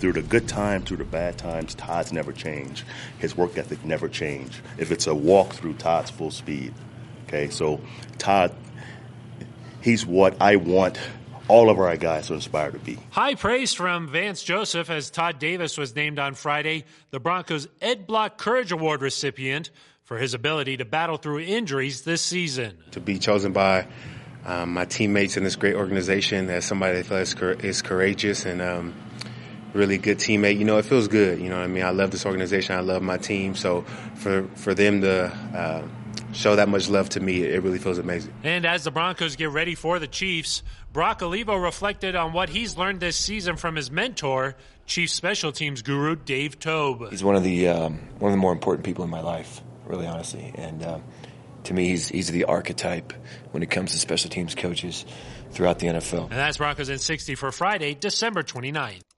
through the good times, through the bad times, Todd's never changed. His work ethic never changed. If it's a walk through, Todd's full speed. Okay, so Todd, he's what I want all of our guys to aspire to be. High praise from Vance Joseph as Todd Davis was named on Friday the Broncos' Ed Block Courage Award recipient for his ability to battle through injuries this season. To be chosen by my teammates in this great organization as somebody that feels is courageous and really good teammate, it feels good. You know what I mean? I love this organization. I love my team. So for them to show that much love to me, it really feels amazing. And as the Broncos get ready for the Chiefs, Brock Olivo reflected on what he's learned this season from his mentor, Chiefs special teams guru Dave Tobe. He's one of the more important people in my life, really honestly. And to me, he's the archetype when it comes to special teams coaches throughout the NFL. And that's Broncos in 60 for Friday, December 29th.